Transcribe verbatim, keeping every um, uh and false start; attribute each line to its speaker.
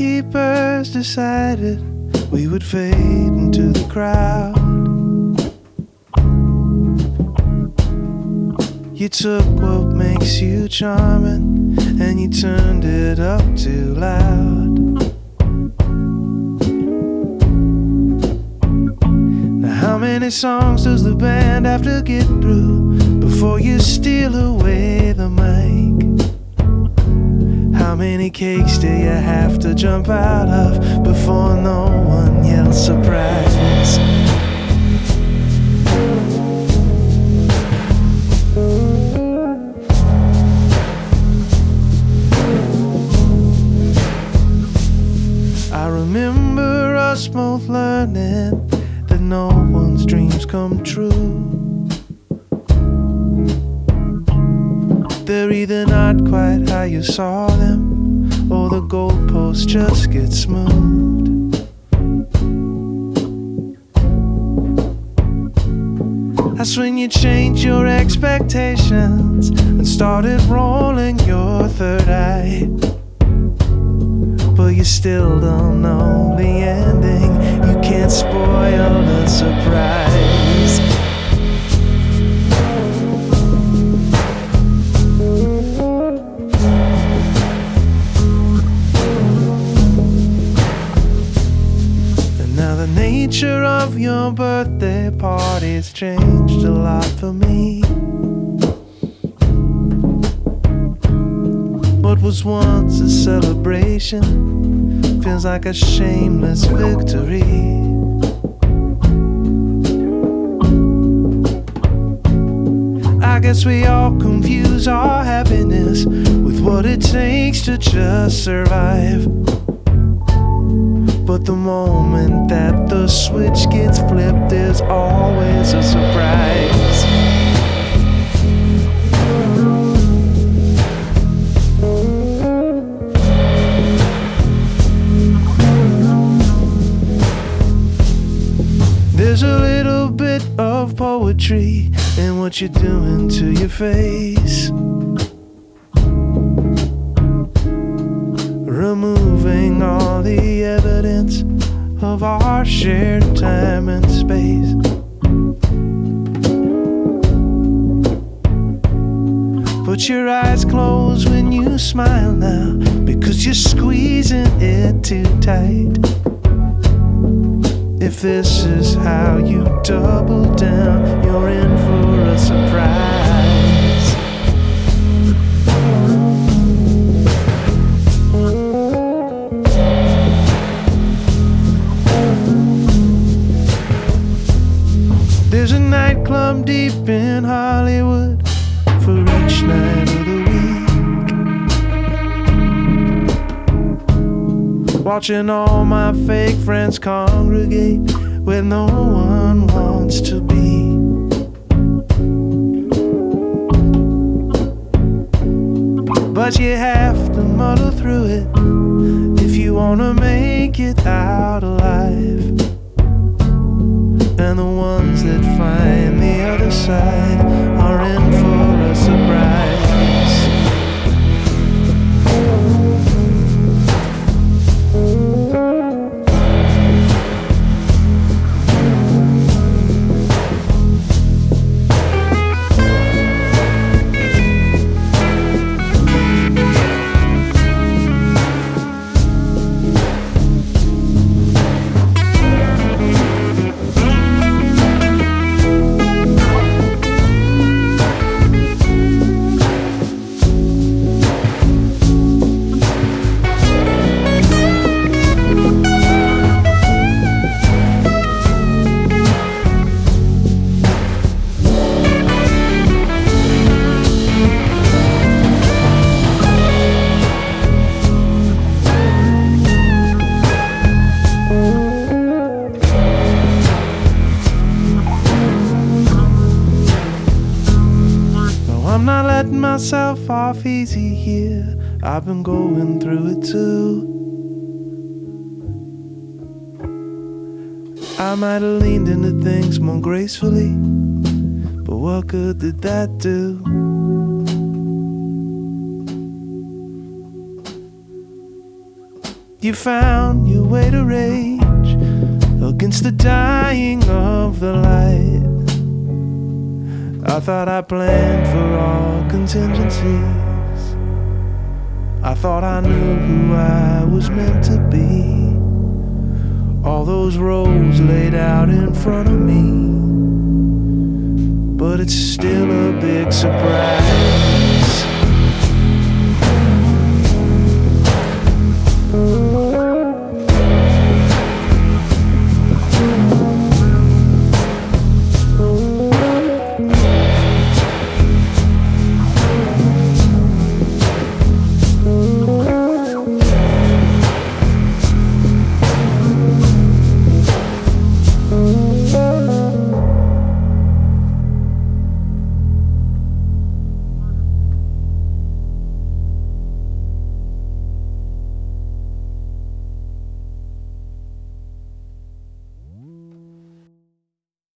Speaker 1: gatekeepers decided we would fade into the crowd. You took what makes you charming and you turned it up too loud. Now how many songs does the band have to get through before you steal away the mic? How many cakes do you have to jump out of before no one yells surprise? I remember us both learning that no one's dreams come true. They're either not quite how you saw them, or the goalposts just get smoothed. That's when you changed your expectations and started rolling your third eye. But you still don't know the ending. You can't spoil the surprise. And now the nature of your birthday party's changed a lot for me. What was once a celebration feels like a shameless victory. I guess we all confuse our happiness with what it takes to just survive. But the moment that the switch gets flipped, there's always a surprise. There's a little bit of poetry in what you're doing to your face. Removing all the evidence of our shared time and space. Put your eyes closed when you smile now, because you're squeezing it too tight. If this is how you double down, you're in for a surprise. There's a nightclub deep in Hollywood for each night of the week. Watching all my fake friends congregate where no one wants to be. But you have to muddle through it if you wanna make it out alive. And the ones that find the other side are in for a surprise. I'm not letting myself off easy here. I've been going through it too. I might have leaned into things more gracefully, but what good did that do? You found your way to rage against the dying of the light. I thought I planned for all contingencies. I thought I knew who I was meant to be. All those roles laid out in front of me, but it's still a big surprise.